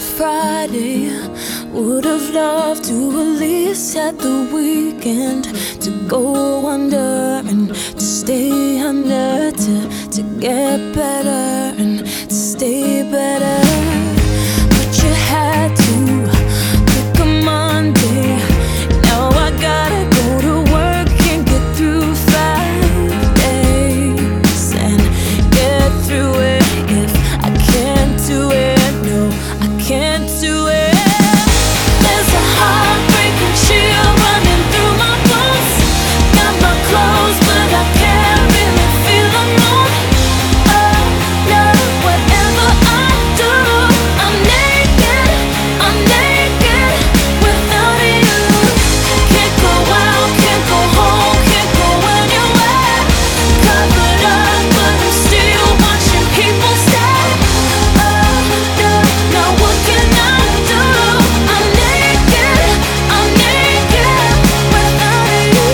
Friday. Would've loved to at least had the weekend to go under and to stay under, to get better and to stay better. But you had to pick a Monday. Now I gotta go to work and get through 5 days and get through it. If I can't do it, no, I can't do it. There's a heartbreaking chill running through my bones. Got my clothes, but I can't really feel alone. Oh no, whatever I do, I'm naked without you. Can't go out, can't go home, can't go anywhere. Covered up, but I'm still watching people stare. Oh no, now what can I do? I'm naked without you.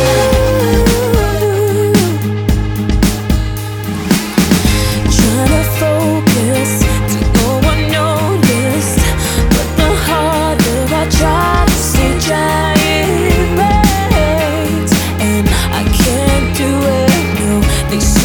Trying to focus to no one noticed, but the harder I try to stay dry, it rains, and I can't do it. No, they